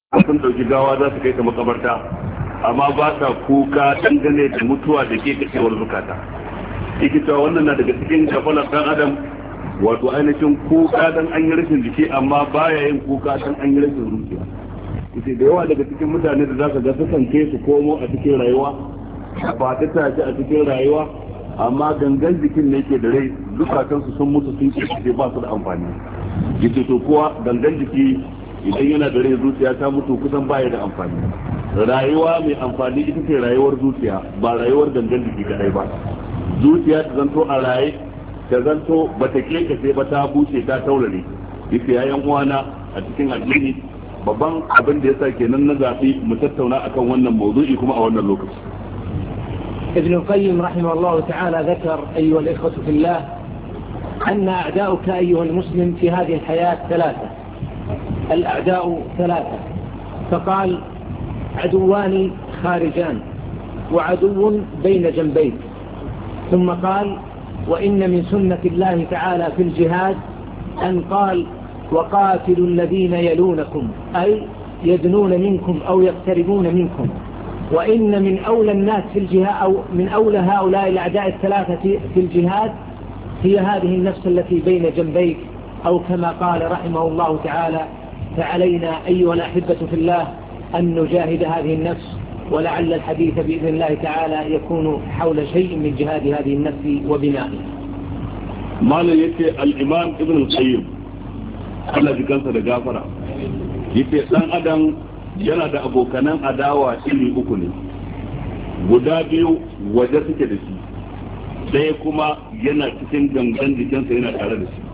sun ɗauki gawa za su kai ta makabarta amma ba sa kuka dangane da mutuwa da ke kacewar zukata. Yake cewa wannan na daga cikin kafalar ɗan adam, wato ainihin kuka dan an yi rashin jiki amma baya yin kuka dan an yi rashin zuciya. Yace da yawa daga cikin mutane da zaka ga sukan kai su komo a cikin rayuwa, ba ta tashi a cikin rayuwa, amma gangan jikin ne yake da rai, zukatansu sun mutu sun ce ba su da amfani. Yace to kuwa gangan jiki idan yana da rai zuciya ta mutu kusan baya da amfani. Rayuwa mai amfani ita ce rayuwar zuciya, ba rayuwar gangan jiki kadai ba. Zuciya ta zanto a raye, ta zanto bata kekace ba, ta bushe ta taurare. Yace yayan uwana a cikin addini babban abin da yasa kenan na zafi mu tattauna akan wannan mawdu'i kuma a wannan lokaci. ابن القيم رحمه الله تعالى ذكر أيها الإخوة في الله أن أعداؤك أيها المسلم في هذه الحياة ثلاثة. الأعداء ثلاثة، فقال عدوان خارجان وعدو بين جنبيك، ثم قال وإن من سنة الله تعالى في الجهاد أن قال وقاتلوا الذين يلونكم، أي يدنون منكم أو يقتربون منكم. وإن من أولى الناس في الجهاد أو من أولى هؤلاء الأعداء الثلاثة في الجهاد هي هذه النفس التي بين جنبيك، أو كما قال رحمه الله تعالى فعلينا أيها الأحبة في الله أن نجاهد هذه النفس. ولعل الحديث بإذن الله تعالى يكون حول شيء من جهاد هذه النفس وبنائها. ما لا يتي الإمام ابن القيم الذي كان سنجافر يتي سن أدم yana da abokanan adawa iri uku ne, guda biyu waje suke da shi, ɗaya kuma yana cikin gangan jikinsa yana tare da shi.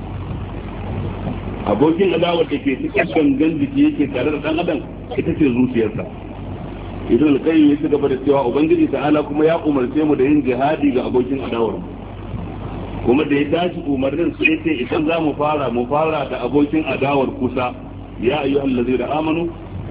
Abokin adawa da ke cikin gangan jiki yake tare da ɗan adam ita ce zuciyarsa. Ibn al-Qayyim ya ci gaba da cewa Ubangiji ta'ala kuma ya umarce mu da yin jihadi ga abokin adawar, kuma da ya tashi umarnin sai ce idan za mu fara da abokin adawar kusa. Ya ayyuhallazina amanu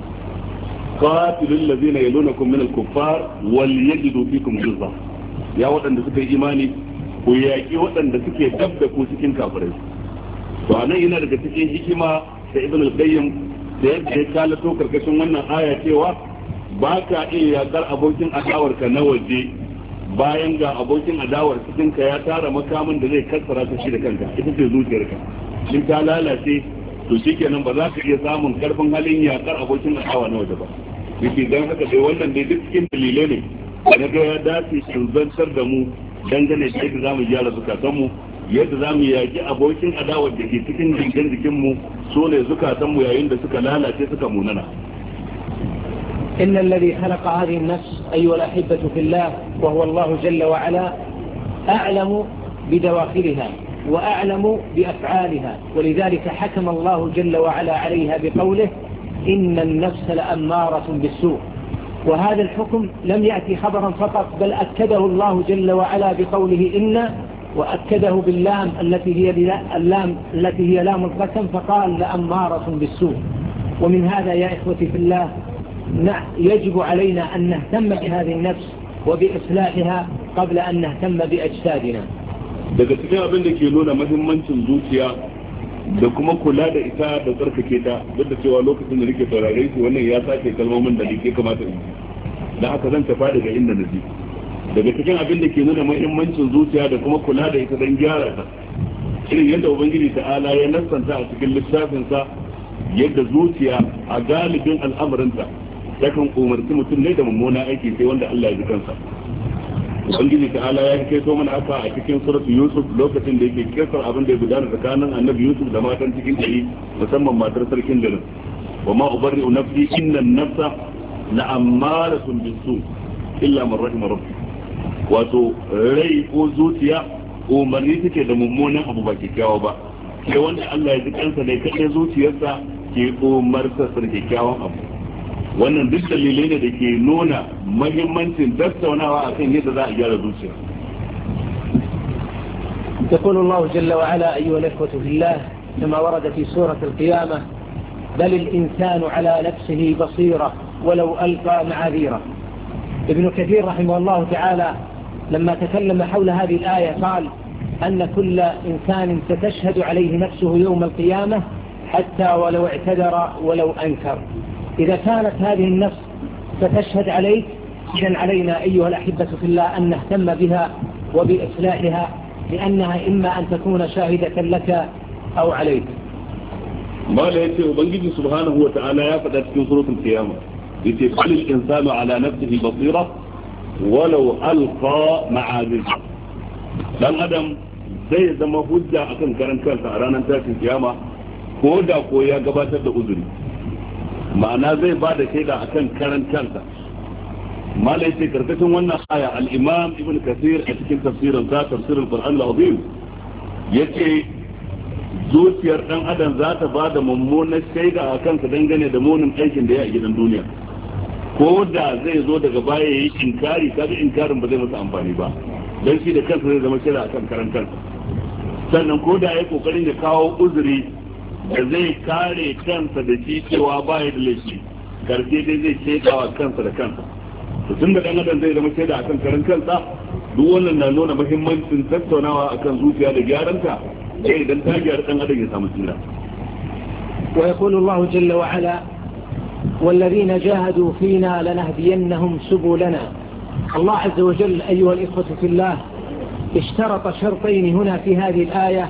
qatilul ladina yalunakum min al-kuffar wal yajidu fikum ghilza, ya waɗanda suka yi imani ku yaƙi waɗanda suke dab da ku cikin kafirai. To anan yana daga cikin hikima da Ibn al-Qayyim da yadda ya kalato karkashin wannan aya cewa ba ka iya yaƙar abokin adawarka na waje bayan ga abokin adawar cikin ka ya tara makamin da zai kassara ta shi da kanka, ita ce zuciyarka. In ta lalace to shikenan ba za ka iya samun karfin halin yakar abokin adawa na waje ba. Yake dan haka dai wannan dai duk cikin dalilai ne da ga ya dace in zantar da mu dangane da yadda zamu gyara zukatan mu, yadda zamu yaki abokin adawa da ke cikin jinkin jikin mu, so ne zukatan mu yayin da suka lalace suka munana. إن الذي خلق هذه النفس أيها الأحبة في الله وهو الله جل وعلا أعلم بدواخلها وأعلم بأفعالها، ولذلك حكم الله جل وعلا عليها بقوله إن النفس لأمارة بالسوء. وهذا الحكم لم يأتي خبرا فقط، بل أكده الله جل وعلا بقوله إن، وأكده باللام التي هي لام القسم، فقال لأمارة بالسوء. ومن هذا يا إخوتي في الله يجب علينا أن نهتم بهذه النفس وبإصلاحها قبل أن نهتم بأجسادنا. daga cikin abin da ke nuna mahimmancin zuciya da kuma kula da ita da tsarkake ta, duk da cewa lokacin da nake saurare shi wannan ya sake kalmomin da nake kamata in da haka zan tafa daga inda naji. Daga cikin abin da ke nuna mahimmancin zuciya da kuma kula da ita don gyara ta, irin yadda Ubangiji ta'ala ya nassanta a cikin littafinsa yadda zuciya a galibin al'amarinta takan umarci mutum ne da mummuna aiki sai wanda Allah ya ji kansa. Ubangiji ta'ala ya kai so mana haka a cikin suratu Yusuf lokacin da yake kisar abin da ya gudana tsakanin Annabi Yusuf da matan cikin gari, musamman matar sarkin garin. Wa ma ubarri'u nafsi inna an-nafsa la'ammaratun bis-su illa man rahima rabbi. Wato rai ko zuciya umarni take da mummunan abu ba kyakkyawa ba, sai wanda Allah ya ji kansa ne kaɗai zuciyarsa ke umarta sa da kyakkyawan abu. Wannan duk dalilai ne da ke nuna mahimmancin tattaunawa akan yadda za a gyara zuciya. يقول الله جل وعلا أيها الإخوة في الله كما ورد في سورة القيامة بل الإنسان على نفسه بصيرة ولو ألقى معاذيره. ابن كثير رحمه الله تعالى لما تكلم حول هذه الآية قال أن كل إنسان ستشهد عليه نفسه يوم القيامة حتى ولو اعتذر ولو أنكر. إذا كانت هذه النفس ستشهد عليك، إذن علينا أيها الأحبة في الله أن نهتم بها وبإصلاحها، لأنها إما أن تكون شاهدة لك أو عليك. ما لا يتي وبنجي سبحانه وتعالى يا فتاة في سورة القيامة يتي قل الإنسان على نفسه بصيرة ولو ألقى معاذيره. dan adam zai zama hujja akan karan kansa a ranar tashin kiyama ko da ko ya gabatar da uzuri, ma'ana zai ba da shaida akan karan kansa. malai ce karkashin wannan aya al-imam ibn kathir a cikin tafsirin sa tafsirul qur'an al-azim yace zuciyar dan adam za ta ba da mummunar shaida akan sa dangane da munin aikin da ya a gidan duniya, ko da zai zo daga baya yayi inkari, kaga inkarin ba zai masa amfani ba dan shi da kansa zai zama shaida akan karan kansa. sannan ko da yayi kokarin ya kawo uzuri da zai kare kansa da shi cewa baya da laifi, karshe dai zai shaidawa kansa da kansa. to tun da dan adam zai zama shaida akan karan kansa, duk wannan na nuna muhimmancin tattaunawa akan zuciya da gyaranta sai idan ta gyara dan adam ya samu tsira. ويقول الله جل وعلا والذين جاهدوا فينا لنهدينهم سبلنا. الله عز وجل أيها الإخوة في الله اشترط شرطين هنا في هذه الآية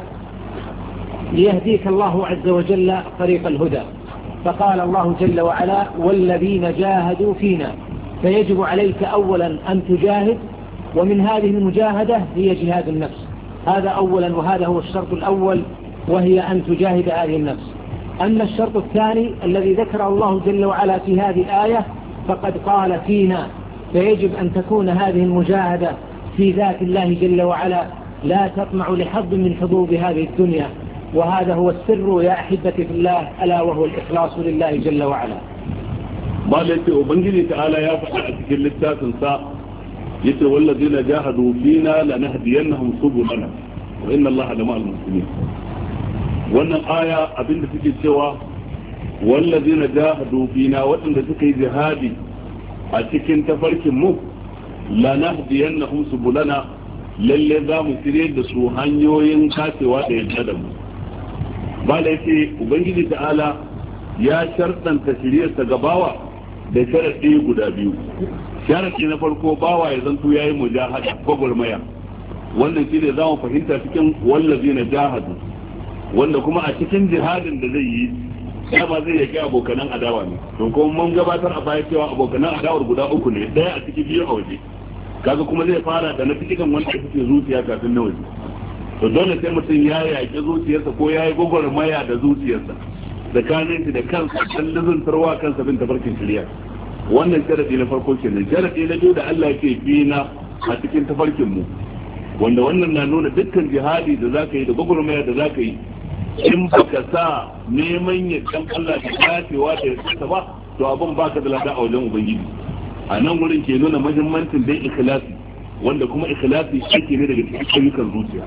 ليهديك الله عز وجل طريق الهدى. فقال الله جل وعلا والذين جاهدوا فينا، فيجب عليك أولا أن تجاهد، ومن هذه المجاهدة هي جهاد النفس. هذا أولا، وهذا هو الشرط الأول، وهي أن تجاهد هذه النفس. أما الشرط الثاني الذي ذكره الله جل وعلا في هذه الآية فقد قال فينا، فيجب أن تكون هذه المجاهدة في ذات الله جل وعلا، لا تطمع لحظ من حظوظ هذه الدنيا. وهذا هو السر يا أحبتي في الله، ألا وهو الإخلاص لله جل وعلا. ما ليس وبنجي تعالى يا فقط في اللتات انساء يتي والذين جاهدوا فينا لنهدينهم سبلنا وإن الله لمع المسلمين. wannan aya abinda suke cewa wallazina jahadu fina, waɗanda suka yi jihadi a cikin tafarkin mu lanahdiyannahum subulana, lalle za mu shirye da su hanyoyin kacewa da yadda da mu. ba da yake ubangiji ta'ala ya sharɗanta shiryarsa ga bawa da sharaɗi guda biyu. sharaɗi na farko, bawa ya zanto yayi mujahada gwagwarmaya. wannan shine za mu fahimta cikin wallazina jahadu, wanda kuma a cikin jihadin da zai yi dama zai yaki abokanan adawa ne. to kuma mun gabatar a baya cewa abokanan adawar guda uku ne, daya a ciki biyu a waje. kaga kuma zai fara da na cikin wanda suke zuciya kafin na waje. to dole sai mutum ya yaki zuciyarsa ko ya yi gwagwarmaya da zuciyarsa tsakanin shi da kansa dan lizantarwa kansa bin tafarkin shari'a. wannan sharadi na farko kenan. sharadi na biyu da Allah yake fina a cikin tafarkin mu, wanda wannan na nuna dukkan jihadi da zaka yi da gwagwarmaya da zaka yi, in baka sa neman yaddan Allah da kafewa da yadda ba, to abin baka da lada a wajen ubangiji. a nan wurin ke nuna muhimmancin dai ikhlasi, wanda kuma ikhlasi shi ne daga cikin ayyukan zuciya.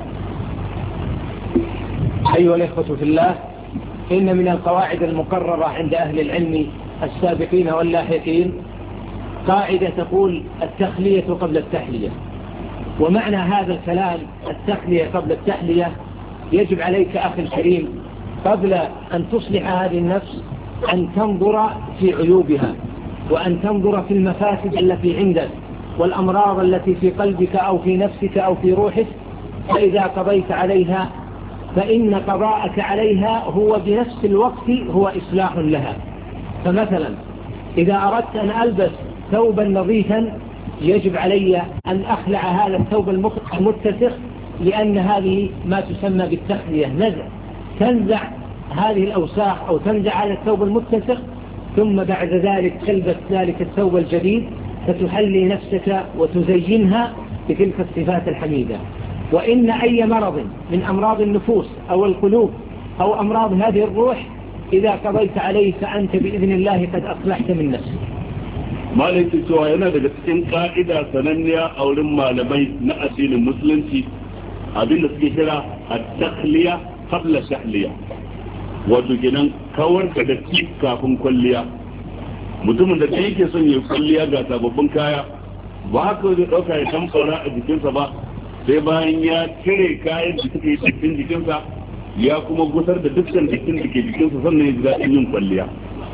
أيها الإخوة في الله، إن من القواعد المقررة عند أهل العلم السابقين واللاحقين قاعدة تقول التخلية قبل التحلية. ومعنى هذا الكلام التخلية قبل التحلية، يجب عليك أخي الكريم قبل أن تصلح هذه النفس أن تنظر في عيوبها، وأن تنظر في المفاسد التي عندك والأمراض التي في قلبك أو في نفسك أو في روحك. فإذا قضيت عليها فإن قضاءك عليها هو بنفس الوقت هو إصلاح لها. فمثلا إذا أردت أن ألبس ثوبا نظيفا، يجب علي أن أخلع هذا الثوب المتسخ، لأن هذه ما تسمى بالتخلية، نزع، تنزع هذه الأوساخ أو تنزع هذا الثوب المتسخ، ثم بعد ذلك تلبس ذلك الثوب الجديد، فتحلي نفسك وتزينها بتلك الصفات الحميدة. وإن أي مرض من أمراض النفوس أو القلوب أو أمراض هذه الروح إذا قضيت عليه فأنت بإذن الله قد أصلحت من نفسك. ما ليس سوى هنا لكن قائدة سننية أو لما لمي نأسين المسلمين abin da suke kira at-takhliya qabla tahliya, wato kenan kawar da datti kafin kwalliya. mutumin da yake son ya kwalliya ga sababbin kaya, ba haka zai dauka ya tamfara a jikinsa ba, sai bayan ya cire kayan da suke cikin jikinsa ya kuma gusar da dukkan jikin da ke jikinsa sannan ya ji daɗin yin kwalliya.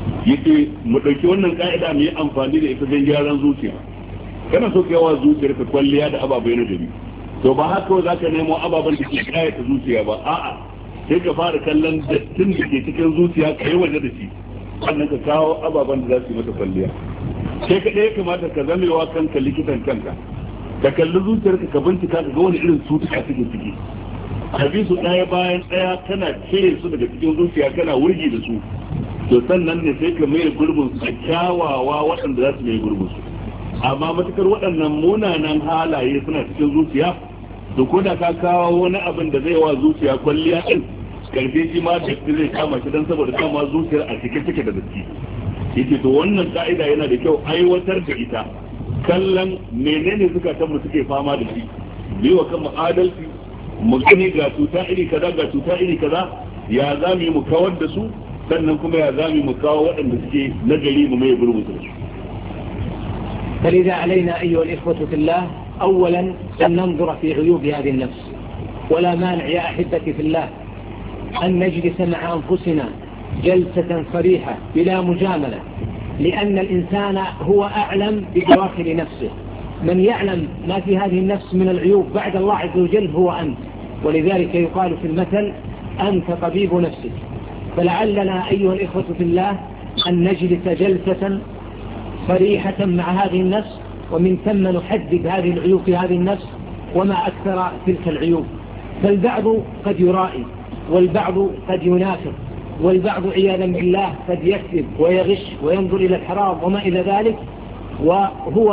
yace mu dauki wannan ka'ida mu yi amfani da ita don gyaran zuciya. Kana so kai wa zuciyar ka kwalliya da ababai na gari, to ba haka za ka nemo ababen da ke kayata zuciya ba, a'a sai ka fara kallon dattin da ke cikin zuciya ka yi waje da shi, sannan ka kawo ababen da za su yi mata kwalliya. Sai ka ɗaya kamata ka zamewa kanka likitan kanka, ka kalli zuciyarka ka bincika ka ga wani irin cutuka suke ciki, ka bi su ɗaya bayan ɗaya kana cire su daga cikin zuciya kana wurgi da su, to sannan ne sai ka mai gurbin su kyawawa waɗanda za su mai gurbin su. Amma matukar waɗannan munanan halaye suna cikin zuciya, to ko da ka kawo wani abin da zai wa zuciya kwalliya din, karfe shi ma da zai kama shi dan saboda kama zuciyar a cikin take da datti. Yace to wannan ka'ida yana da kyau aiwatar da ita, kallon menene zukatan mu suke fama da shi, biwa kan adalci, mu gani ga cuta iri kaza ga cuta iri kaza, ya za mu yi mu kawar da su, sannan kuma ya za mu yi mu kawo waɗanda suke nagari mu mai gurbin su. فلذا علينا أيها الإخوة في الله أولا أن ننظر في عيوب هذه النفس، ولا مانع يا أحبتي في الله أن نجلس مع أنفسنا جلسة صريحة بلا مجاملة، لأن الإنسان هو أعلم بدواخل نفسه. من يعلم ما في هذه النفس من العيوب بعد الله عز وجل هو أنت، ولذلك يقال في المثل أنت طبيب نفسك. فلعلنا أيها الإخوة في الله أن نجلس جلسة صريحة مع هذه النفس، ومن ثم نحدد هذه العيوب في هذه النفس وما أكثر تلك العيوب. فالبعض قد يرائي، والبعض قد ينافق، والبعض عياذا بالله قد يكذب ويغش وينظر إلى الحرام وما إلى ذلك، وهو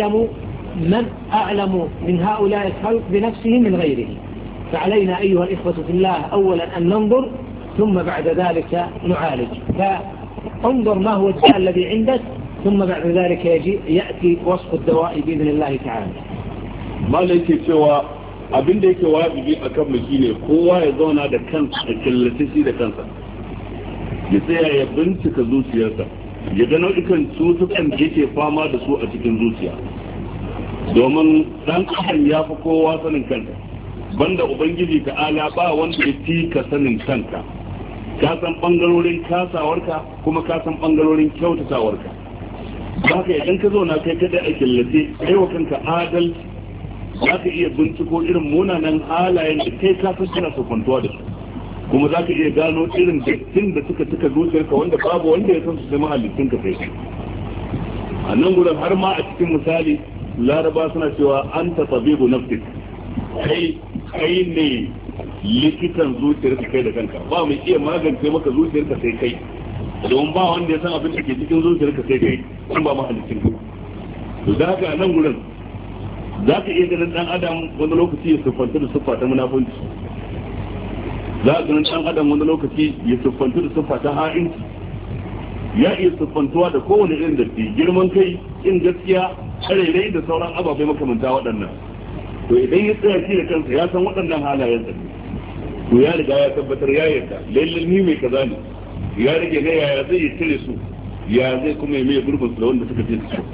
أعلم من هؤلاء الخلق بنفسه من غيره. فعلينا أيها الإخوة في الله أولا أن ننظر، ثم بعد ذلك نعالج. فانظر ما هو الداء الذي عندك، ثم بعد ذلك يأتي وصف الدواء بإذن الله تعالى. ما ليس سوى abin da yake wajibi a kan mu shine kowa ya zauna da kansa, da killace shi da kansa, ya tsaya ya bincika zuciyarsa, ya ga nau'ikan cutukan da yake fama da su a cikin zuciya, domin dan adam ya fi kowa sanin kanka, banda ubangiji ta'ala ba wanda ya fi ka sanin kanka. Ka san bangarorin kasawarka kuma ka san bangarorin kyautatawarka. Haka idan ka zauna kai kada a killace, kai wa kanka adalci, za ka iya binciko irin munanan halayen da kai ka san kana sofantuwa da su, kuma za ka iya gano irin dattin da suka cika zuciyarka wanda babu wanda ya san su sai mahallicin ka sai. A nan gudan har ma a cikin misali laraba suna cewa anta tabibu nafsik, kai ne likitan zuciyarka kai da kanka, ba mai iya magance maka zuciyarka sai kai, domin ba wanda ya san abin da ke cikin zuciyarka sai kai, kun ba mahallicin ka. To da haka a nan gudan za ka iya ganin dan adam wani lokaci ya siffanta da siffa ta munafunci, za ka ganin dan adam wani lokaci ya siffanta da siffa ta ha'inci, ya iya siffantuwa da kowane irin datti, girman kai, in gaskiya, tsarairai da sauran ababai makamanta waɗannan. To idan ya tsaya shi da kansa ya san waɗannan halayen sa, to ya riga ya tabbatar ya yarda lallai ni mai kaza ne, ya rage ne yaya zai yi cire su, ya zai kuma yi mai gurbin su da wanda suka fi su.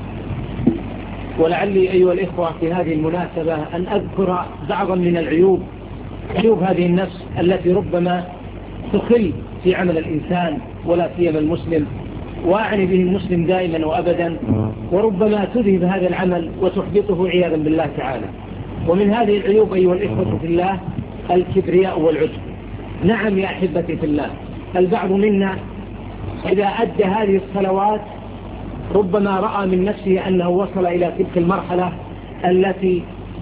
ولعلي أيها الإخوة في هذه المناسبة أن أذكر بعضا من عيوب هذه النفس التي ربما تخل في عمل الإنسان ولا سيما المسلم، وأعني به المسلم دائما وأبدا، وربما تذهب هذا العمل وتحبطه عياذا بالله تعالى. ومن هذه العيوب أيها الإخوة في الله الكبرياء والعجب. نعم يا أحبتي في الله، البعض منا إذا أدى هذه الصلوات ربما رأى من نفسه أنه وصل إلى تلك المرحلة التي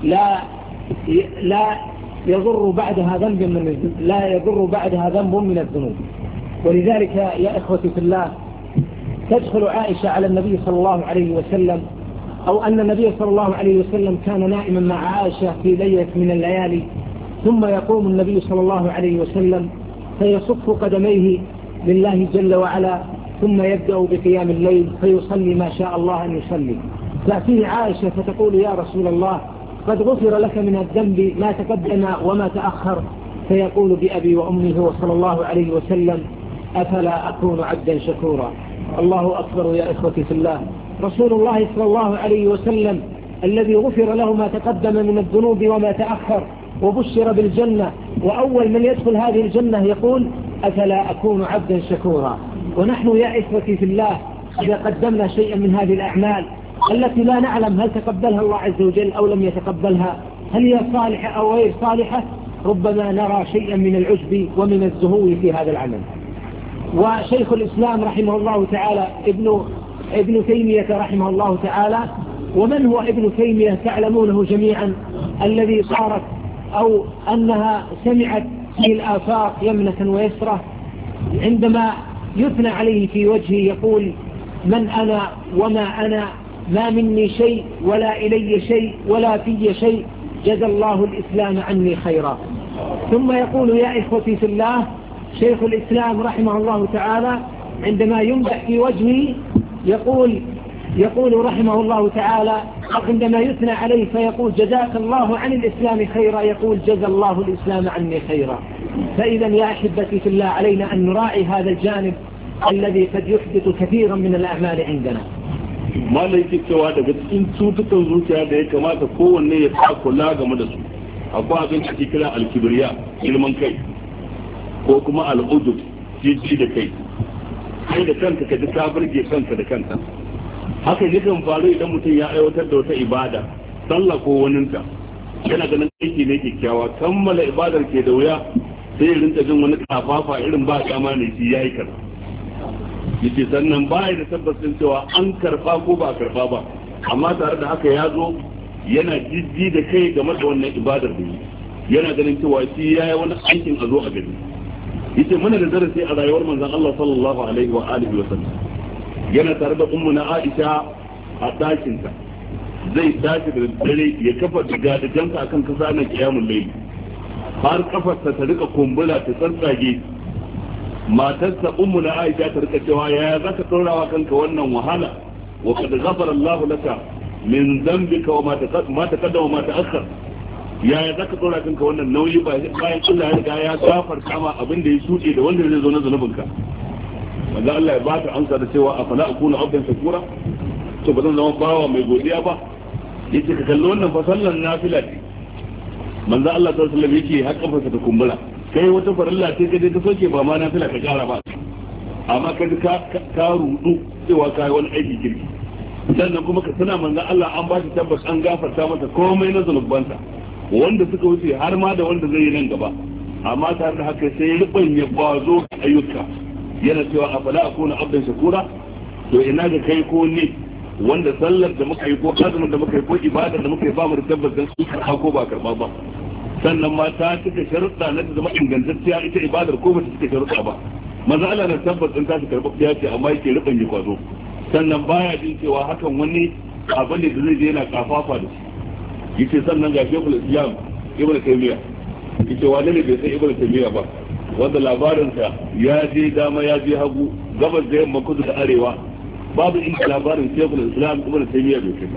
لا يضر بعدها ذنب من الذنوب. ولذلك يا إخوتي في الله تدخل عائشة على النبي صلى الله عليه وسلم، أو أن النبي صلى الله عليه وسلم كان نائما مع عائشة في ليلة من الليالي، ثم يقوم النبي صلى الله عليه وسلم فيصف قدميه لله جل وعلا، ثم يبدأ بقيام الليل فيصلي ما شاء الله أن يصلي. تأتيه عائشة فتقول يا رسول الله قد غفر لك من الذنب ما تقدم وما تأخر، فيقول بأبي وأمي هو صلى الله عليه وسلم أفلا أكون عبدا شكورا. الله أكبر يا إخوتي في الله، رسول الله صلى الله عليه وسلم الذي غفر له ما تقدم من الذنوب وما تأخر وبشر بالجنة، وأول من يدخل هذه الجنة يقول أفلا أكون عبدا شكورا. ونحن يا إخوتي في الله إذا قدمنا شيئا من هذه الأعمال التي لا نعلم هل تقبلها الله عز وجل أو لم يتقبلها، هل هي صالحة أو غير صالحة، ربما نرى شيئا من العجب ومن الزهو في هذا العمل. وشيخ الإسلام رحمه الله تعالى ابن تيمية رحمه الله تعالى، ومن هو ابن تيمية تعلمونه جميعا، الذي صارت أو أنها سمعت في الآفاق يمنة ويسرة عندما يثنى عليه في وجهه يقول: من أنا وما أنا، ما مني شيء ولا إلي شيء ولا في شيء، جزى الله الإسلام عني خيرا. ثم يقول يا إخوتي في الله شيخ الإسلام رحمه الله تعالى عندما يمدح في وجهه يقول رحمه الله تعالى عندما يثنى عليه فيقول: جزاك الله عن الإسلام خيرا، يقول: جزى الله الإسلام عني خيرا. فإذا يا أحبتي في الله علينا أن نراعي هذا الجانب الذي قد يحدث كثيرا من الأعمال عندنا. ما ليس cewa daga cikin cutukan zuciya da ya kamata kowanne ya sa kula game da su akwai abin da ke kira alkibriya, girman kai, ko kuma al'ujub, jiji da kai da kanka ka ji ka burge kanka da kanka. haka yakan faru idan mutum ya aiwatar da wata ibada, sallah ko waninta, yana ganin aiki ne kyakkyawa, kammala ibadar ke da wuya sai ya rinka jin wani kafafa irin ba kama ne shi yayi kaza. yace sannan ba ya da tabbacin cewa an karba ko ba karba ba, amma tare da haka ya zo yana jijji da kai game da wannan ibadar da yana ganin cewa shi yayi wani aikin a zo a gani. yace muna da darasi a rayuwar manzon Allah sallallahu alaihi wa alihi wa sallam. yana tare da ummu na Aisha a ɗakinta, zai tashi da dare ya kafa digadigansa akan kasa na kiyamul layl, har kafarsa ta rika kumbura ta tsantsage. matarsa ummu na Aisha ta rika cewa yaya zaka tsorawa kanka wannan wahala, wa qad ghafara Allahu laka min dhanbika wa ma taqaddama wa ma ta'akhkhar. yaya zaka tsora kanka wannan nauyi bayan Allah ya riga ya gafarta ma abin da ya shuɗe da wanda zai zo na zanubinka. wanda Allah ya ba ta amsa da cewa afala akuna abdan shakura, to ba zan zama bawa mai godiya ba. yace ka kalli wannan fa sallan nafila ce, manzo Allah sallallahu alaihi wasallam yake har kafarsa ta kumbura, kai wata farilla ce ka soke ba ma nafila ka kara ba, amma ka rudu cewa kai wani aiki kirki. sannan kuma ka tana manzo Allah an ba shi tabbas an gafarta masa komai na zanubansa wanda suka wuce har ma da wanda zai yi nan gaba, amma tare da haka sai rubanya bazo ayyuka, yana cewa afala akuna abdan shakura. to ina ga kai ko ne wanda sallar da muka yi ko azumin da muka yi ko ibada da muka yi ba mu da tabbas dan su karba ko ba karba ba. sannan ma ta cika sharuɗa na ta zama ingantacciya ita ibadar ko ba ta cika sharuɗa ba. maza Allah na tabbas din ta karba ya ce amma yake rubanya kwazo. sannan baya jin cewa hakan wani abu ne da zai je yana kafafa da shi. yace sannan ga Sheikhul Islam Ibn Taymiyyah, yace wani ne bai san Ibn Taymiyyah ba, wanda labarinsa ya je dama ya je hagu, gabas da yamma, kudu da arewa, babu inda labarin Sheikhul Islam Ibn Taymiyyah bai kai ba.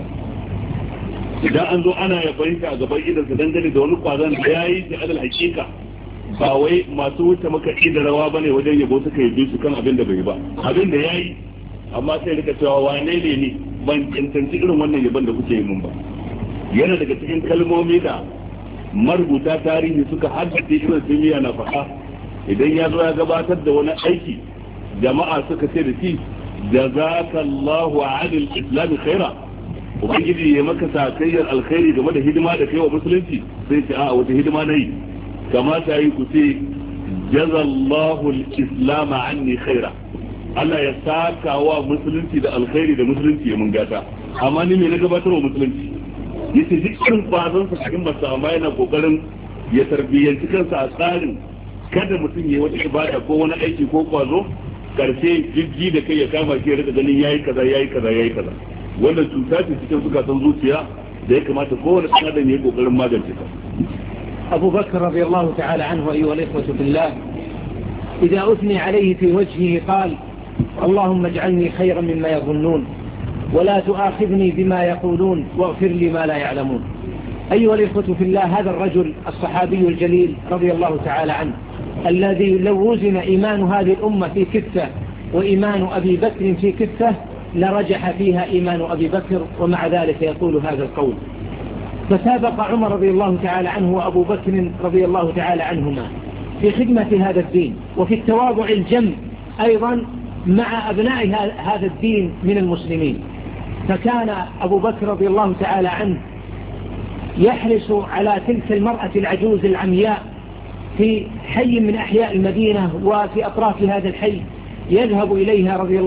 idan an zo ana ya bayyana a gaban idansa dangane da wani kwazon da ya yi shi alal hakika, ba wai masu wuce maka da rawa bane wajen yabo suka yi su kan abin da bai ba, abin da ya yi, amma sai rika cewa wane ne ni ban cancanci irin wannan yabon da kuke yi mun ba. yana daga cikin kalmomi da marubuta tarihi suka haddace Ibn Taymiyyah na faɗa idan ya zo ya gabatar da wani aiki, jama'a suka ce da shi jazakallahu anil islam khaira, ubangiji ya maka sakayyar alkhairi game da hidima da kai wa musulunci, sai ce a wata hidima nayi, kamata yi ku ce jazallahu al-islam anni khaira, Allah ya saka wa musulunci da alkhairi da musulunci ya mun gata, amma ni me na gabatar wa musulunci. yace duk irin kwazon sa cikin masa, amma yana kokarin ya tarbiyyanci kansa a tsarin kada mutum ya wata ibada ko wani aiki ko kwazo karshe jijji da kai ya kama shi ya rika ganin yayi kaza yayi kaza yayi kaza. wannan cuta ce cikin zukatan zuciya da ya kamata kowane ɗan adam ya yi kokarin magance ta. أبو بكر رضي الله تعالى عنه أيها الإخوة في الله إذا أثني عليه في وجهه قال: اللهم اجعلني خيرا مما يظنون ولا تؤاخذني بما يقولون واغفر لي ما لا يعلمون. أيها الإخوة في الله، هذا الرجل الصحابي الجليل رضي الله تعالى عنه الذي لو وزن إيمان هذه الأمة في كفة وإيمان أبي بكر في كفة لرجح فيها إيمان أبي بكر، ومع ذلك يقول هذا القول. فسابق عمر رضي الله تعالى عنه وأبو بكر رضي الله تعالى عنهما في خدمة هذا الدين وفي التواضع الجم أيضا مع أبناء هذا الدين من المسلمين. فكان أبو بكر رضي الله تعالى عنه يحرص على تلك المرأة العجوز العمياء في حي من أحياء المدينة وفي أطراف هذا الحي، يذهب إليها رضي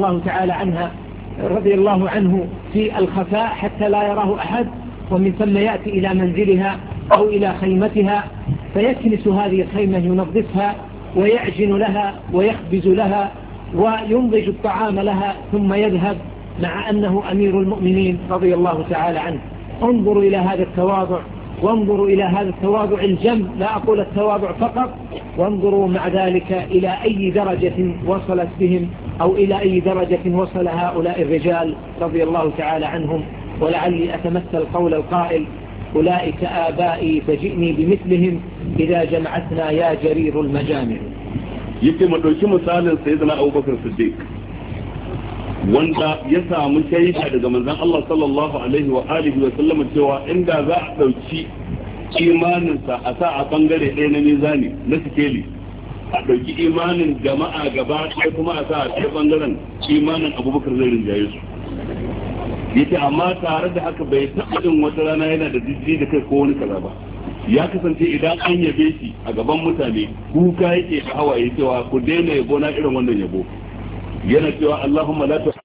الله عنه في الخفاء حتى لا يراه أحد، ومن ثم يأتي إلى منزلها أو إلى خيمتها فيكنس هذه الخيمة، ينظفها ويعجن لها ويخبز لها وينضج الطعام لها، ثم يذهب مع أنه أمير المؤمنين رضي الله تعالى عنه. انظروا إلى هذا التواضع، وانظروا إلى هذا التواضع الجم، لا أقول التواضع فقط، وانظروا مع ذلك إلى أي درجة وصلت بهم أو إلى أي درجة وصل هؤلاء الرجال رضي الله تعالى عنهم. ولعلي أتمثل قول القائل: أولئك آبائي فجئني بمثلهم إذا جمعتنا يا جرير المجامع. yake madauki misalin sayyidina Abubakar Siddiq wanda ya samu shaida daga manzon Allah sallallahu alaihi wa alihi wa sallam cewa inda za a dauki imaninsa a sa a bangare ɗaya na mizani na sikeli, a dauki imanin jama'a gaba ɗaya kuma a sa a ɗaya bangaren imanin Abubakar zai rinjaye su. Yake amma tare da haka bai taɓa jin wata rana yana da jijji da kai ko wani kaza ba. Ya kasance idan an yabe shi a gaban mutane kuka yake da hawaye cewa ku daina yabo na irin wannan yabo, yana cewa Allahumma la